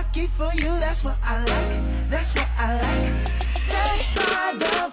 lucky for you, that's what I like. That's what I like. That's my love